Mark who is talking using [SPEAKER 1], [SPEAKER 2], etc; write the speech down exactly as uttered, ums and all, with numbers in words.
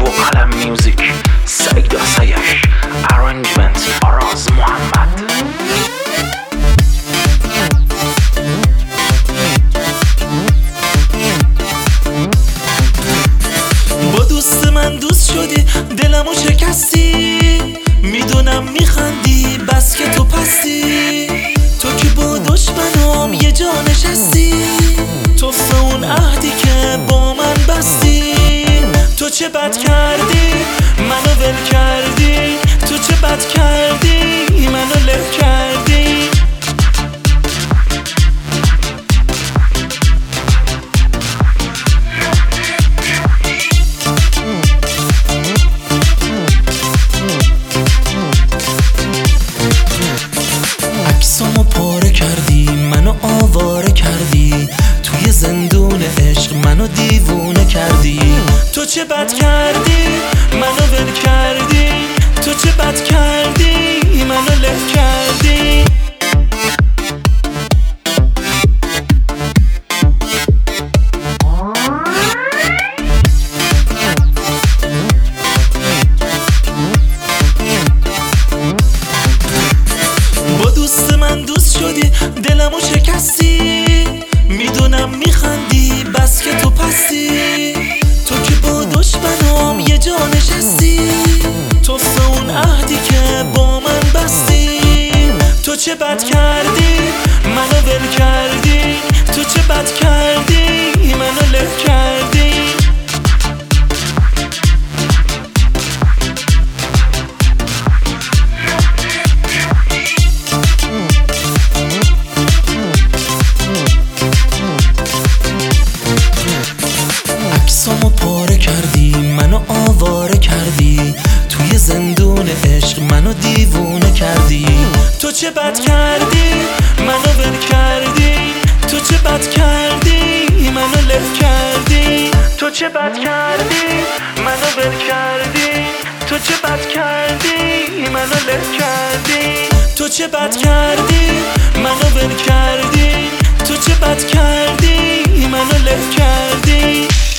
[SPEAKER 1] و قلم میوزیک، سعید سیش، ارنجمنت آراز محمد.
[SPEAKER 2] با دوست من دوست شدی، دلمو شکستی، میدونم میخندی بس که تو پستی. تو که با دشمنام یه جا نشستی، تو اون عهدی که با من بستی. تو چه بد کردی منو ول کردی، تو چه بد کردی منو له کردی. عکسامو پاره کردی، منو آواره کردی، توی زندون عشق منو دیوونه کردی. تو چه بد کردی منو ول کردی، تو چه بد کردی منو له کردی. با دوست من دوست شدی، دلمو شکستی، میدونم میخندی بس که تو پستی. تو که با دشمنام یه جا نشستی، تو اون عهدی که با من بستی. تو چه بد کردی منو ول کردی، تو چه بد کردی منو له کردی. عکسامو پاره کردی، منو آواره کردی، توی زندون عشق منو دیوونه کردی. تو چه بد کردی منو ول کردی، تو چه بد کردی منو له کردی. تو چه بد کردی منو ول کردی، تو چه بد کردی منو له کردی. تو چه بد کردی منو ول کردی، تو چه بد کردی منو له کردی.